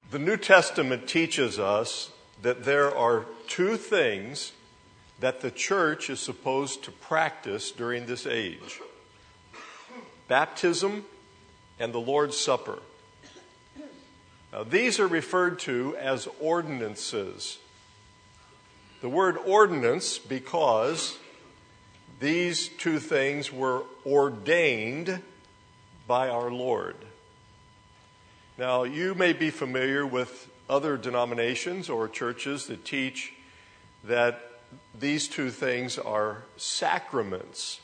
The New Testament teaches us that there are two things that the church is supposed to practice during this age: baptism and the Lord's Supper. Now, these are referred to as ordinances. The word ordinance because these two things were ordained by our Lord. Now, you may be familiar with other denominations or churches that teach that these two things are sacraments.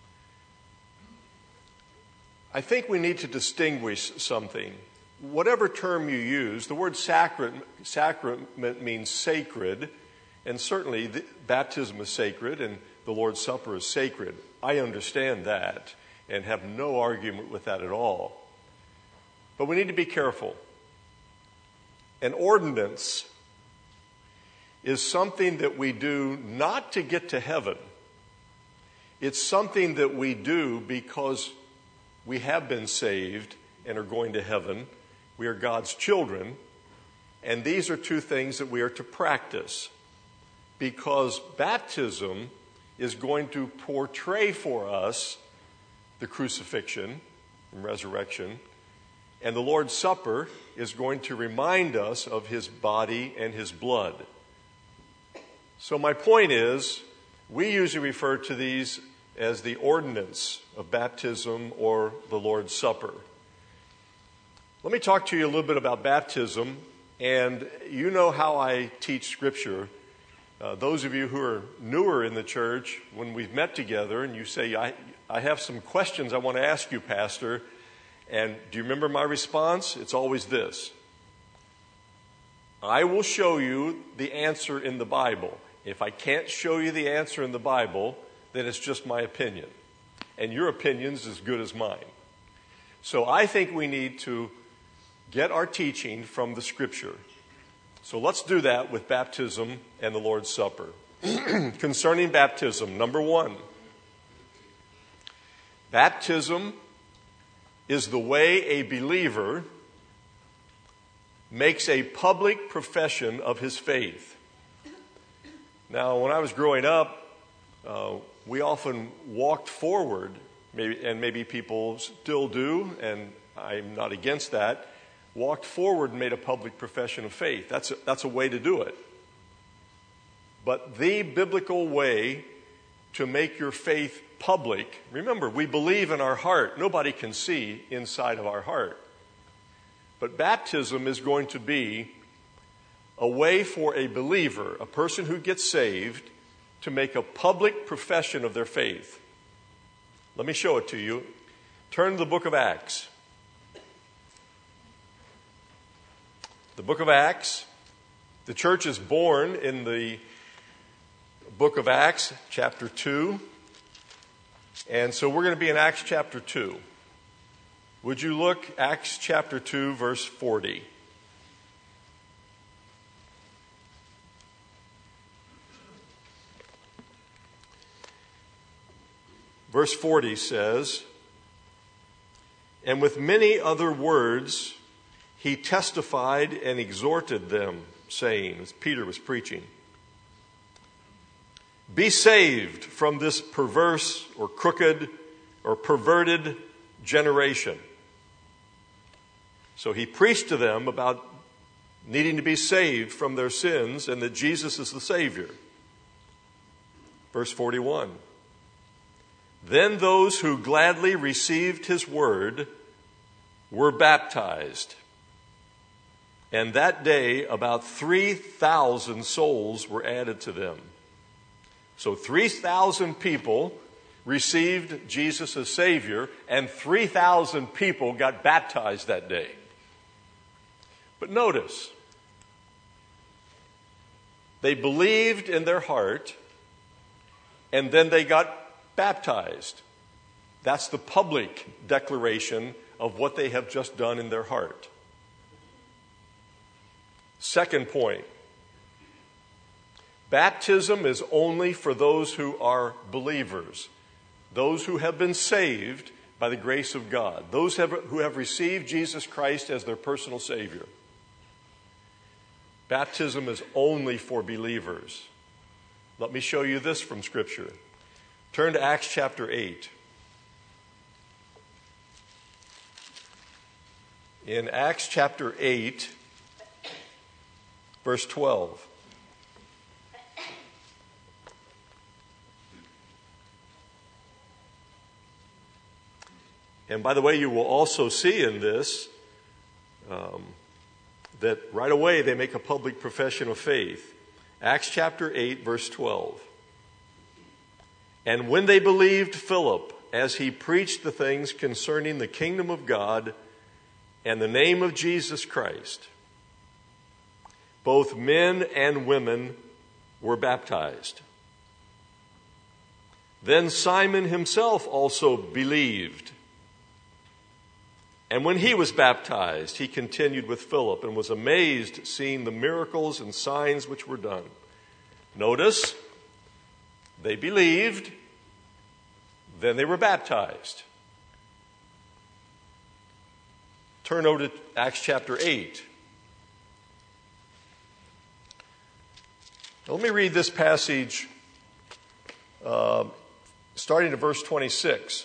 I think we need to distinguish something. Whatever term you use, the word sacrament means sacred, and certainly baptism is sacred and the Lord's Supper is sacred. I understand that and have no argument with that at all. But we need to be careful. An ordinance is something that we do not to get to heaven. It's something that we do because we have been saved and are going to heaven. We are God's children. And these are two things that we are to practice, because baptism is going to portray for us the crucifixion and resurrection, and the Lord's Supper is going to remind us of his body and his blood. So my point is, we usually refer to these as the ordinance of baptism or the Lord's Supper. Let me talk to you a little bit about baptism, and you know how I teach Scripture. Those of you who are newer in the church, when we've met together and you say, I have some questions I want to ask you, Pastor, and do you remember my response? It's always this: I will show you the answer in the Bible. If I can't show you the answer in the Bible, then it's just my opinion. And your opinion's as good as mine. So I think we need to get our teaching from the Scripture. So let's do that with baptism and the Lord's Supper. Concerning baptism, number one, baptism is the way a believer makes a public profession of his faith. Now, when I was growing up, we often walked forward, maybe people still do, and I'm not against that, walked forward and made a public profession of faith. That's a way to do it. But the biblical way to make your faith public, remember, we believe in our heart. Nobody can see inside of our heart. But baptism is going to be a way for a believer, a person who gets saved, to make a public profession of their faith. Let me show it to you. Turn to the book of Acts. The book of Acts. The church is born in the book of Acts, chapter 2. And so we're going to be in Acts chapter 2. Would you look, Acts chapter 2, verse 40. Verse 40 says, "And with many other words he testified and exhorted them, saying," as Peter was preaching, "Be saved from this perverse or crooked or perverted generation." So he preached to them about needing to be saved from their sins and that Jesus is the Savior. Verse 41. "Then those who gladly received his word were baptized. And that day about 3,000 souls were added to them." So 3,000 people received Jesus as Savior, and 3,000 people got baptized that day. But notice, they believed in their heart, and then they got baptized. That's the public declaration of what they have just done in their heart. Second point, baptism is only for those who are believers, those who have been saved by the grace of God, those who have received Jesus Christ as their personal Savior. Baptism is only for believers. Let me show you this from Scripture. Turn to Acts chapter 8. In Acts chapter 8, verse 12. And by the way, you will also see in this that right away they make a public profession of faith. Acts chapter 8, verse 12. And when they believed Philip, as he preached the things concerning the kingdom of God and the name of Jesus Christ, both men and women were baptized. Then Simon himself also believed. And when he was baptized, he continued with Philip and was amazed seeing the miracles and signs which were done. Notice, they believed, then they were baptized. Turn over to Acts chapter 8. Now, let me read this passage starting at verse 26.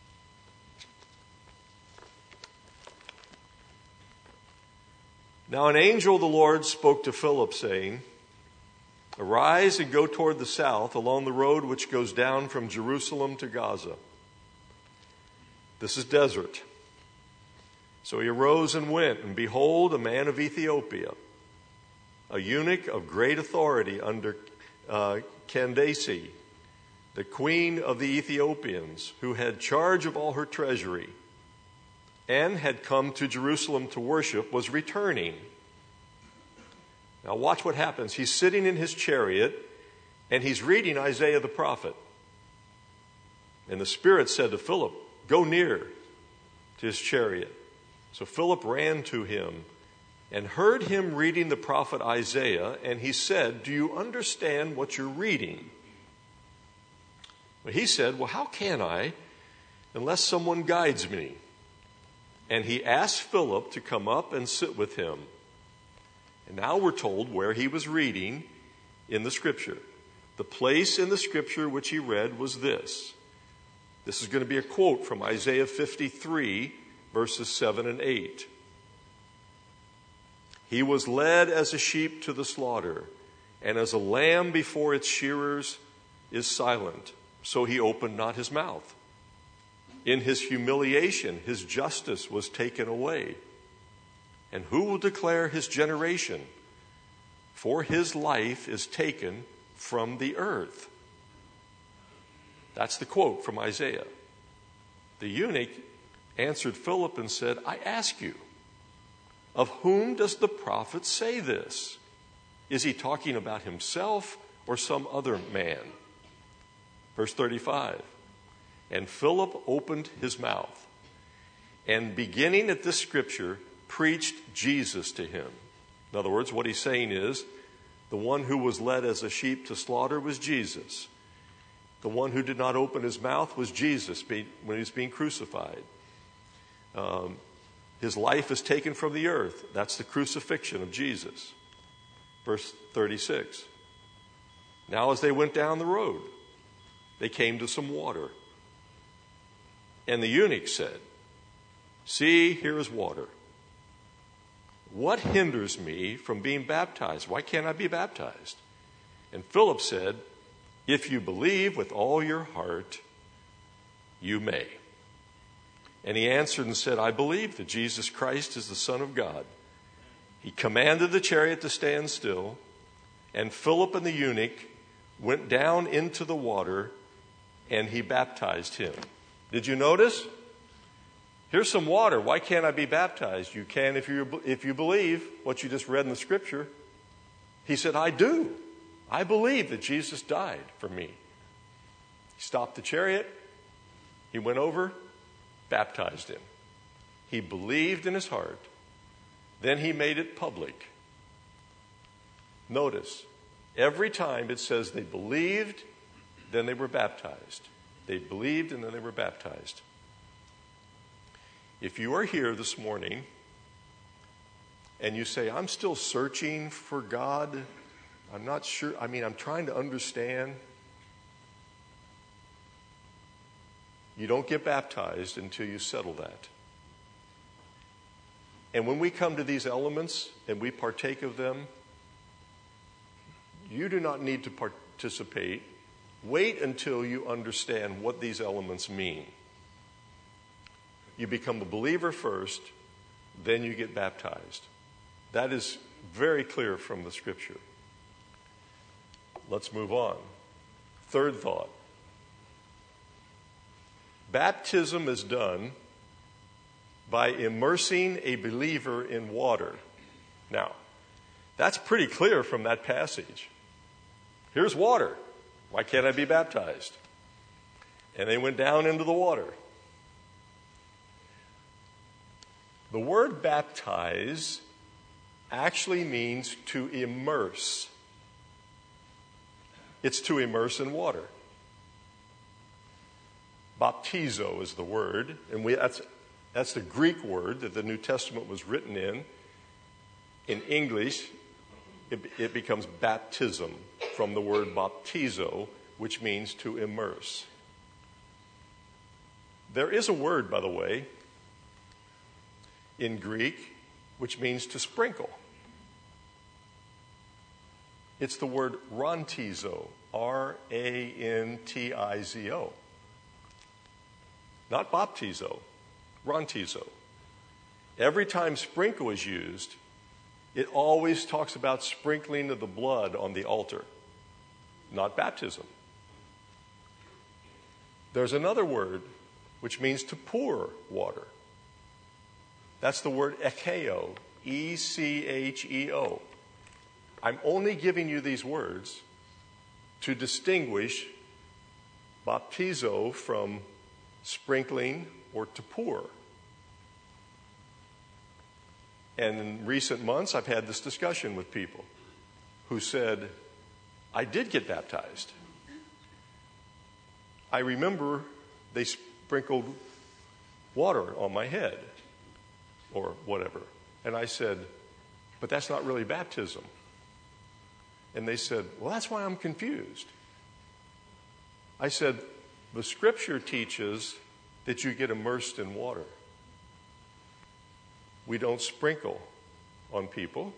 Now an angel of the Lord spoke to Philip, saying, Arise and go toward the south along the road which goes down from Jerusalem to Gaza. This is desert. So he arose and went, and behold, a man of Ethiopia, a eunuch of great authority under Candace, the queen of the Ethiopians, who had charge of all her treasury, and had come to Jerusalem to worship, was returning. Now watch what happens. He's sitting in his chariot, and he's reading Isaiah the prophet. And the Spirit said to Philip, Go near to his chariot. So Philip ran to him and heard him reading the prophet Isaiah, and he said, Do you understand what you're reading? Well, he said, Well, how can I unless someone guides me? And he asked Philip to come up and sit with him. And now we're told where he was reading in the Scripture. The place in the Scripture which he read was this. This is going to be a quote from Isaiah 53, verses 7 and 8. He was led as a sheep to the slaughter, and as a lamb before its shearers is silent, so he opened not his mouth. In his humiliation, his justice was taken away. And who will declare his generation? For his life is taken from the earth. That's the quote from Isaiah. The eunuch answered Philip and said, I ask you, of whom does the prophet say this? Is he talking about himself or some other man? Verse 35. And Philip opened his mouth, and beginning at this scripture, preached Jesus to him. In other words, what he's saying is, the one who was led as a sheep to slaughter was Jesus. The one who did not open his mouth was Jesus when he was being crucified. His life is taken from the earth. That's the crucifixion of Jesus. Verse 36. Now as they went down the road, they came to some water. And the eunuch said, See, here is water. What hinders me from being baptized? Why can't I be baptized? And Philip said, If you believe with all your heart, you may. And he answered and said, I believe that Jesus Christ is the Son of God. He commanded the chariot to stand still, and Philip and the eunuch went down into the water, and he baptized him. Did you notice? Here's some water. Why can't I be baptized? You can if you believe what you just read in the scripture. He said, I do. I believe that Jesus died for me. He stopped the chariot. He went over, baptized him. He believed in his heart. Then he made it public. Notice, every time it says they believed, then they were baptized. They believed and then they were baptized. If you are here this morning and you say, I'm still searching for God, I'm not sure, I'm trying to understand, you don't get baptized until you settle that. And when we come to these elements and we partake of them, you do not need to participate. Wait until you understand what these elements mean. You become a believer first, then you get baptized. That is very clear from the Scripture. Let's move on. Third thought. Baptism is done by immersing a believer in water. Now, that's pretty clear from that passage. Here's water. Why can't I be baptized? And they went down into the water. The word baptize actually means to immerse. It's to immerse in water. Baptizo is the word, and that's the Greek word that the New Testament was written in. In English, it becomes baptism from the word baptizo, which means to immerse. There is a word, by the way, in Greek, which means to sprinkle. It's the word rantizo, R-A-N-T-I-Z-O. Not baptizo, rantizo. Every time sprinkle is used, it always talks about sprinkling of the blood on the altar, not baptism. There's another word which means to pour water. That's the word ekeo, E-C-H-E-O. I'm only giving you these words to distinguish baptizo from sprinkling or to pour. And in recent months, I've had this discussion with people who said, I did get baptized. I remember they sprinkled water on my head or whatever. And I said, but that's not really baptism. And they said, well, that's why I'm confused. I said, the Scripture teaches that you get immersed in water. We don't sprinkle on people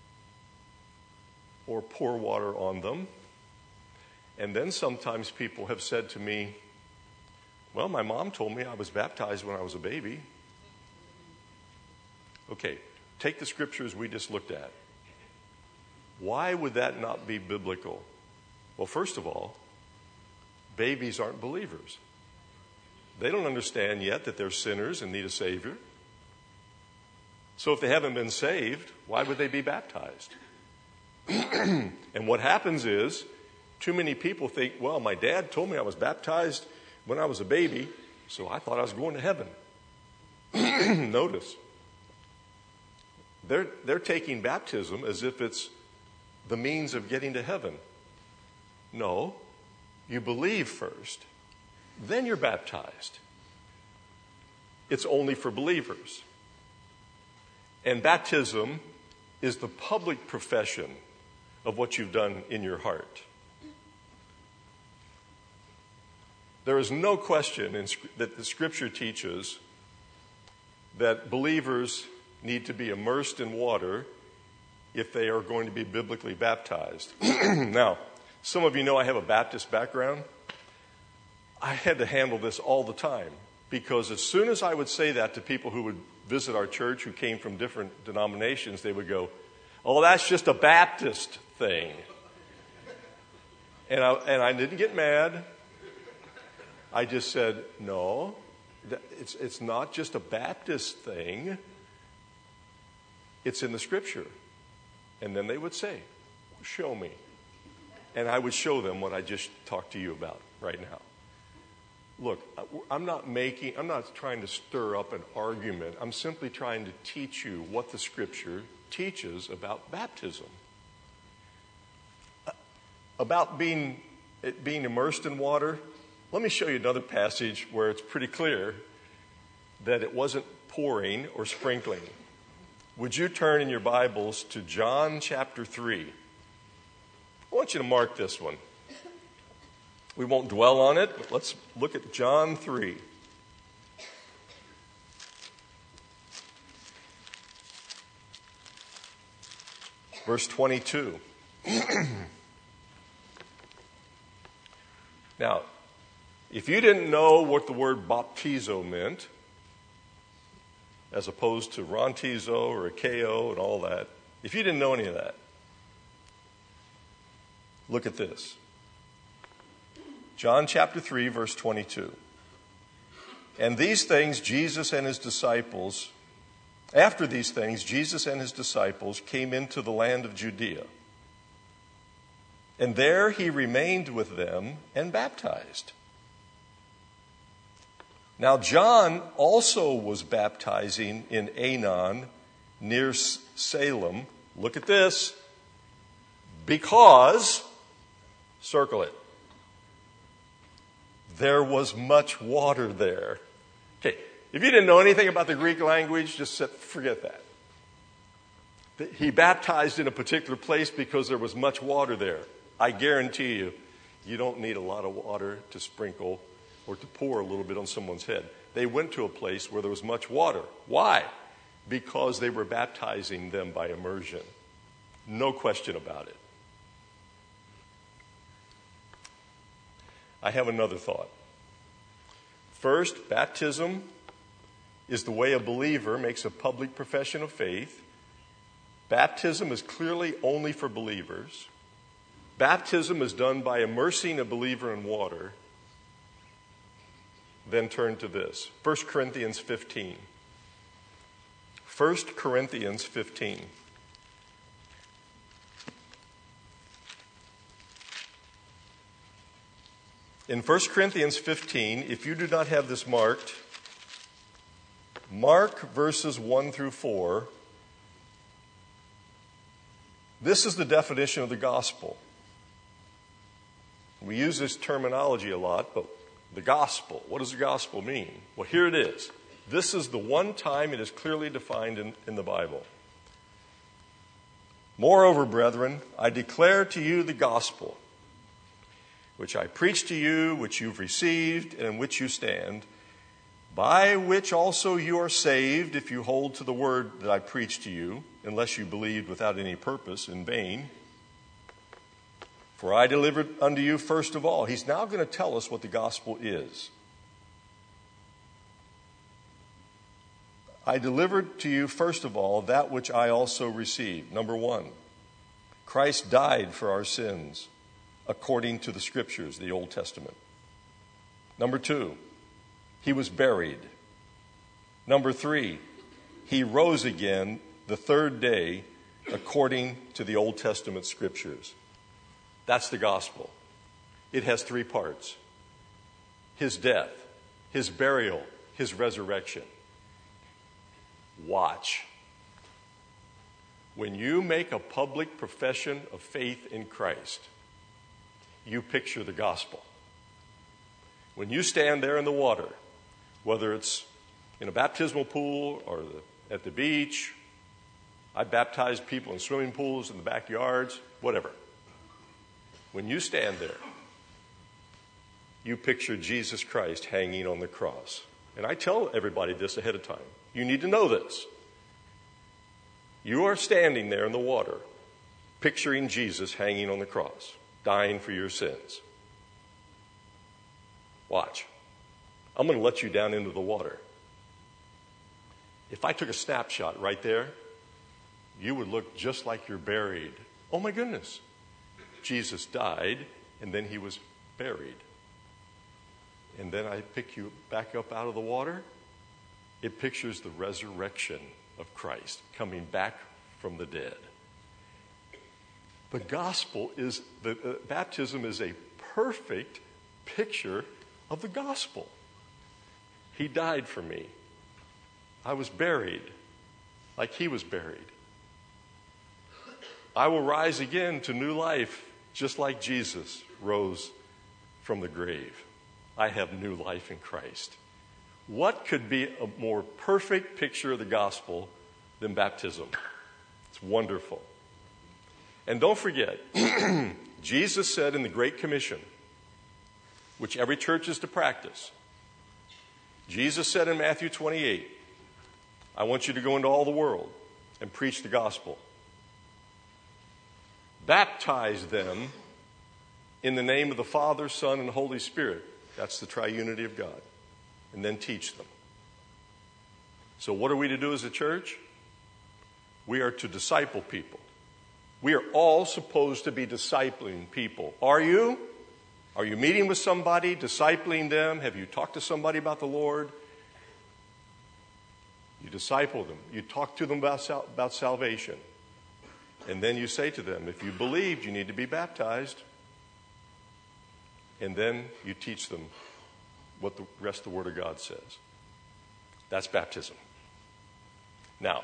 or pour water on them. And then sometimes people have said to me, well, my mom told me I was baptized when I was a baby. Okay, take the scriptures we just looked at. Why would that not be biblical? Well, first of all, babies aren't believers. They don't understand yet that they're sinners and need a Savior. So if they haven't been saved, why would they be baptized? And what happens is, too many people think, well, my dad told me I was baptized when I was a baby, so I thought I was going to heaven. Notice, they're taking baptism as if it's the means of getting to heaven. No, you believe first, then you're baptized. It's only for believers. And baptism is the public profession of what you've done in your heart. There is no question that the Scripture teaches that believers need to be immersed in water if they are going to be biblically baptized. Now, some of you know I have a Baptist background. I had to handle this all the time because as soon as I would say that to people who would visit our church who came from different denominations, they would go, oh, that's just a Baptist thing. And I didn't get mad. I just said, no, it's not just a Baptist thing. It's in the Scripture. And then they would say, show me. And I would show them what I just talked to you about right now. Look, I'm not trying to stir up an argument. I'm simply trying to teach you what the Scripture teaches about baptism. About being immersed in water, let me show you another passage where it's pretty clear that it wasn't pouring or sprinkling. would you turn in your Bibles to John chapter 3? I want you to mark this one. We won't dwell on it, but let's look at John 3. Verse 22. Now, if you didn't know what the word baptizo meant, as opposed to rantizo or akeo and all that, if you didn't know any of that, look at this. John chapter 3, verse 22. And these things Jesus and his disciples, after these things, Jesus and his disciples came into the land of Judea. And there he remained with them and baptized. Now John also was baptizing in Aenon near Salem. Look at this. Because, circle it, there was much water there. Okay, if you didn't know anything about the Greek language, just forget that. He baptized in a particular place because there was much water there. I guarantee you, you don't need a lot of water to sprinkle or to pour a little bit on someone's head. They went to a place where there was much water. Why? Because they were baptizing them by immersion. No question about it. I have another thought. First, baptism is the way a believer makes a public profession of faith. Baptism is clearly only for believers. Baptism is done by immersing a believer in water. Then turn to this, 1 Corinthians 15. 1 Corinthians 15. In 1 Corinthians 15, if you do not have this marked, mark verses 1 through 4. This is the definition of the gospel. We use this terminology a lot, but the gospel, what does the gospel mean? Well, here it is. This is the one time it is clearly defined in the Bible. Moreover, brethren, I declare to you the gospel, which I preach to you, which you've received, and in which you stand, by which also you are saved, if you hold to the word that I preached to you, unless you believed without any purpose in vain. For I delivered unto you first of all. He's now going to tell us what the gospel is. I delivered to you first of all that which I also received. Number one, Christ died for our sins according to the scriptures, the Old Testament. Number two, he was buried. Number three, he rose again the third day according to the Old Testament scriptures. That's the gospel. It has three parts: his death, his burial, his resurrection. Watch. When you make a public profession of faith in Christ, you picture the gospel. When you stand there in the water, whether it's in a baptismal pool or at the beach, I baptize people in swimming pools, in the backyards, whatever. When you stand there, you picture Jesus Christ hanging on the cross. And I tell everybody this ahead of time. You need to know this. You are standing there in the water, picturing Jesus hanging on the cross, dying for your sins. Watch. I'm going to let you down into the water. If I took a snapshot right there, you would look just like you're buried. Oh my goodness. Jesus died, and then he was buried. And then I pick you back up out of the water. It pictures the resurrection of Christ coming back from the dead. The gospel is, baptism is a perfect picture of the gospel. He died for me. I was buried like he was buried. I will rise again to new life just like Jesus rose from the grave. I have new life in Christ. What could be a more perfect picture of the gospel than baptism. It's wonderful. And don't forget, Jesus said in the Great Commission, which every church is to practice, Jesus said in Matthew 28, I want you to go into all the world and preach the gospel. Baptize them in the name of the Father, Son, and Holy Spirit. That's the triunity of God. And then teach them. So what are we to do as a church? We are to disciple people. We are all supposed to be discipling people. Are you? Are you meeting with somebody, discipling them? Have you talked to somebody about the Lord? You disciple them. You talk to them about salvation. And then you say to them, if you believed, you need to be baptized. And then you teach them what the rest of the Word of God says. That's baptism. Now,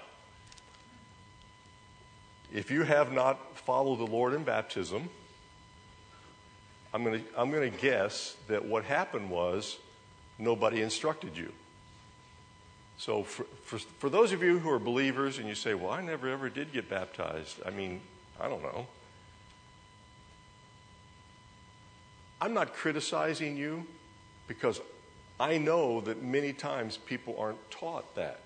if you have not followed the Lord in baptism, I'm going to guess that what happened was nobody instructed you. So for those of you who are believers and you say, well, I never ever did get baptized. I mean, I don't know. I'm not criticizing you because I know that many times people aren't taught that.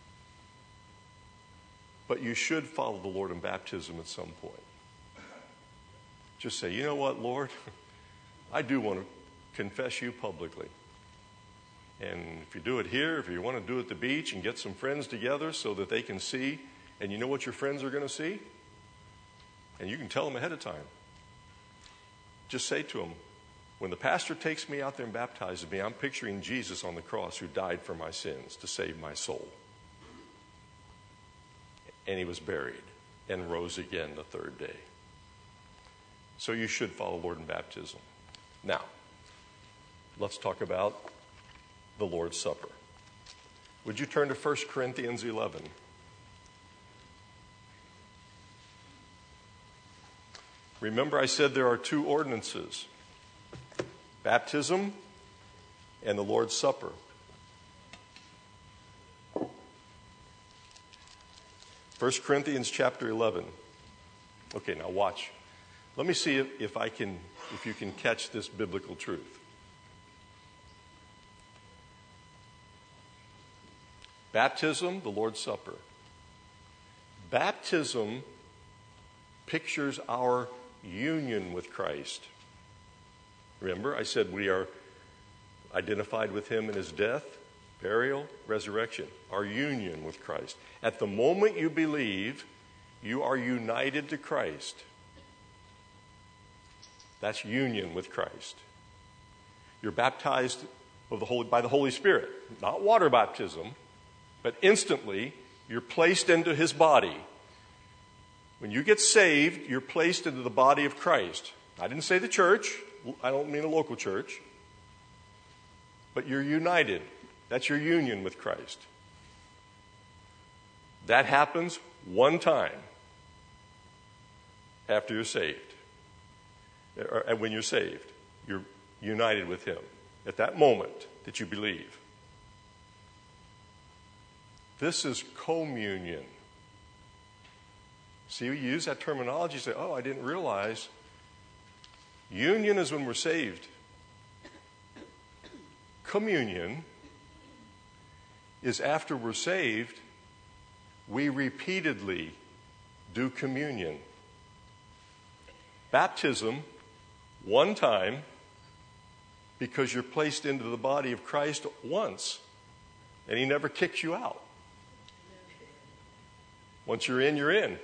But you should follow the Lord in baptism at some point. Just say, you know what, Lord? I do want to confess you publicly. And if you do it here, if you want to do it at the beach and get some friends together so that they can see, and you know what your friends are going to see? And you can tell them ahead of time. Just say to them, when the pastor takes me out there and baptizes me, I'm picturing Jesus on the cross who died for my sins to save my soul. And he was buried and rose again the third day. So you should follow the Lord in baptism. Now, let's talk about the Lord's Supper. Would you turn to 1 Corinthians 11? Remember I said there are two ordinances, baptism and the Lord's Supper. 1 Corinthians chapter 11. Okay, now watch. Let me see if you can catch this biblical truth. Baptism, the Lord's Supper. Baptism pictures our union with Christ. Remember, I said we are identified with him in his death, burial, resurrection, our union with Christ. At the moment you believe, you are united to Christ. That's union with Christ. You're baptized by the Holy Spirit, not water baptism, but instantly you're placed into his body. When you get saved, you're placed into the body of Christ. I didn't say the church. I don't mean a local church. But you're united. That's your union with Christ. That happens one time after you're saved. Or when you're saved, you're united with him at that moment that you believe. This is communion. See, we use that terminology, you say, oh, I didn't realize. Union is when we're saved. Communion is after we're saved, we repeatedly do communion. Baptism, one time, because you're placed into the body of Christ once, and he never kicks you out. Once you're in, you're in.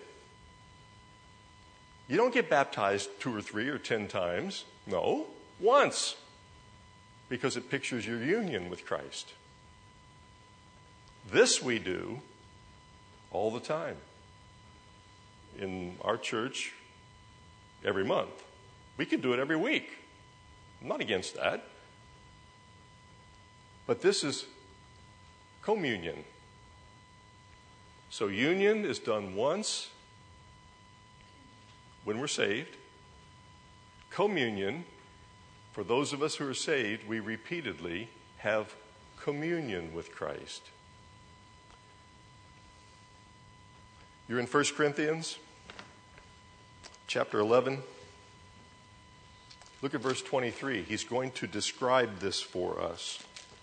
You don't get baptized 2 or 3 or 10 times. No, once. Because it pictures your union with Christ. This we do all the time. In our church, every month. We can do it every week. I'm not against that. But this is communion. So union is done once when we're saved. Communion, for those of us who are saved, we repeatedly have communion with Christ. You're in 1 Corinthians chapter 11. Look at verse 23. He's going to describe this for us.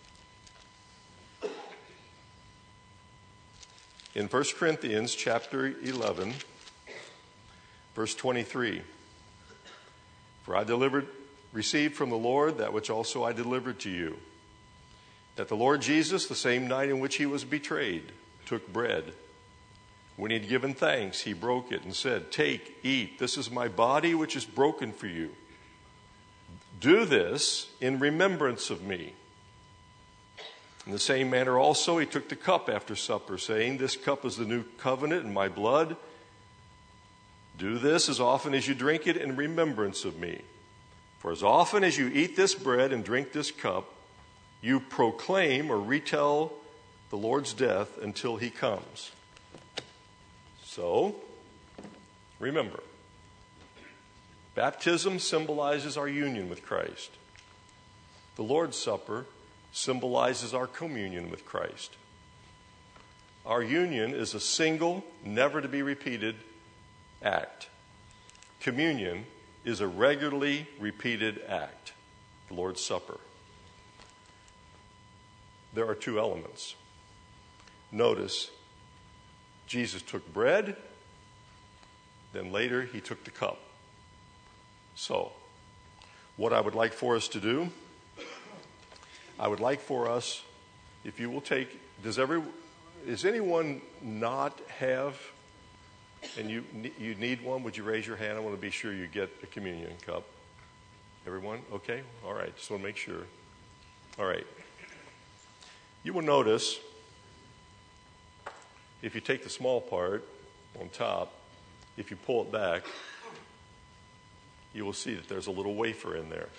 In 1 Corinthians chapter 11, verse 23. For I received from the Lord that which also I delivered to you, that the Lord Jesus, the same night in which he was betrayed, took bread. When he had given thanks, he broke it and said, "Take, eat, this is my body which is broken for you. Do this in remembrance of me." In the same manner also he took the cup after supper, saying, "This cup is the new covenant in my blood. Do this as often as you drink it in remembrance of me. For as often as you eat this bread and drink this cup, you proclaim or retell the Lord's death until he comes." So, remember, baptism symbolizes our union with Christ. The Lord's Supper symbolizes our communion with Christ. Our union is a single, never to be repeated act. Communion is a regularly repeated act, the Lord's Supper. There are two elements. Notice, Jesus took bread, then later he took the cup. So, what I would like for us to do, I would like for us, if you will take, does anyone not have, and you need one? Would you raise your hand? I want to be sure you get a communion cup. Everyone? Okay? All right. Just want to make sure. All right. You will notice, if you take the small part on top, if you pull it back, you will see that there's a little wafer in there.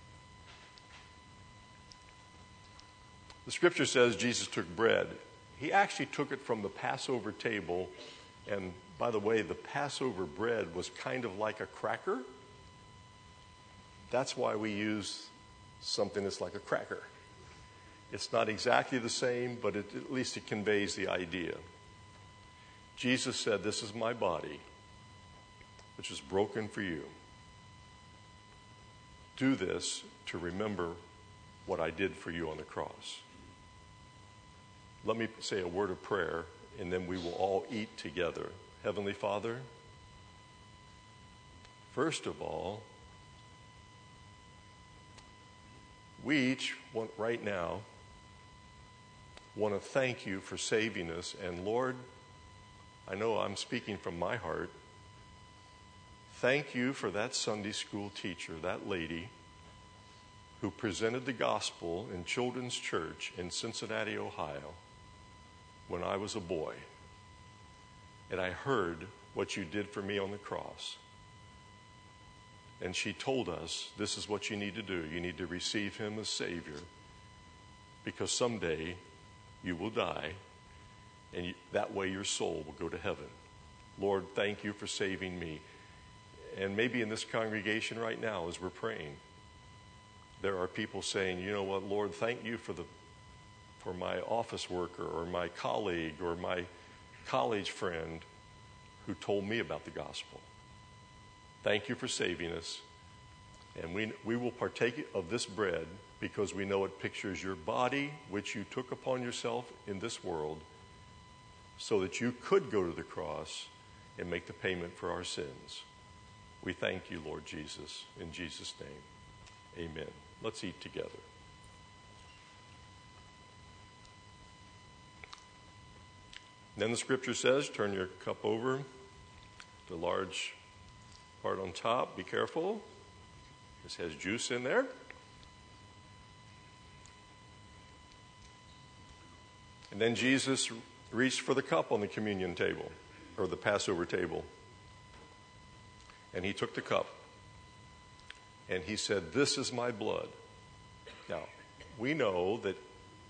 The scripture says Jesus took bread. He actually took it from the Passover table. And by the way, the Passover bread was kind of like a cracker. That's why we use something that's like a cracker. It's not exactly the same, but at least it conveys the idea. Jesus said, "This is my body, which is broken for you. Do this to remember what I did for you on the cross." Let me say a word of prayer, and then we will all eat together. Heavenly Father, first of all, we each want right now want to thank you for saving us. And Lord, I know I'm speaking from my heart. Thank you for that Sunday school teacher, that lady who presented the gospel in children's church in Cincinnati, Ohio, when I was a boy. And I heard what you did for me on the cross. And she told us, this is what you need to do. You need to receive him as Savior, because someday you will die, and that way your soul will go to heaven. Lord, thank you for saving me. And maybe in this congregation right now, as we're praying, there are people saying, "You know what, Lord, thank you for my office worker or my colleague or my college friend who told me about the gospel. Thank you for saving us." And we will partake of this bread because we know it pictures your body, which you took upon yourself in this world so that you could go to the cross and make the payment for our sins. We thank you, Lord Jesus, in Jesus' name. Amen. Let's eat together. Then the scripture says, turn your cup over, the large part on top. Be careful. This has juice in there. And then Jesus reached for the cup on the communion table, or the Passover table. And he took the cup. And he said, "This is my blood." Now, we know that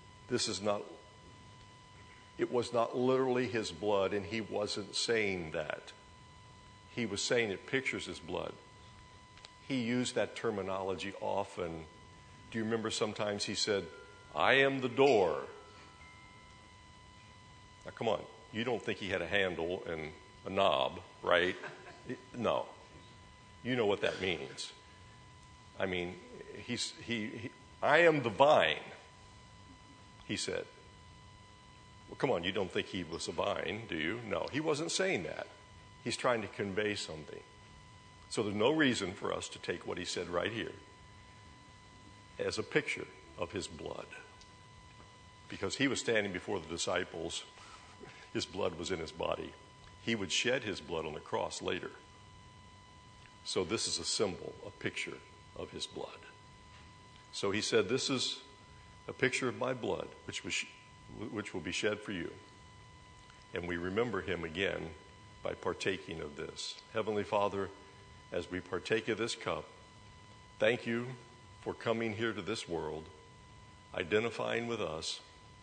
it was not literally his blood, and he wasn't saying that. He was saying it pictures his blood. He used that terminology often. Do you remember sometimes he said, "I am the door"? Now, come on. You don't think he had a handle and a knob, right? No. You know what that means. I mean, I am the vine, he said. Well, come on, you don't think he was a vine, do you? No, he wasn't saying that. He's trying to convey something. So there's no reason for us to take what he said right here as a picture of his blood. Because he was standing before the disciples, his blood was in his body. He would shed his blood on the cross later. So this is a symbol, a picture of his blood. So he said, this is a picture of my blood, which will be shed for you. And we remember him again by partaking of this. Heavenly Father, as we partake of this cup, thank you for coming here to this world, identifying with us,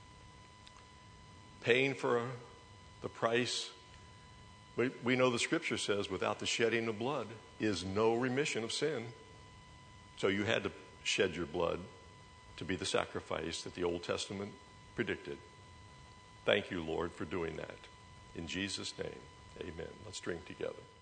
paying for the price. We know the scripture says without the shedding of blood is no remission of sin. So you had to shed your blood to be the sacrifice that the Old Testament predicted. Thank you, Lord, for doing that. In Jesus' name, amen. Let's drink together.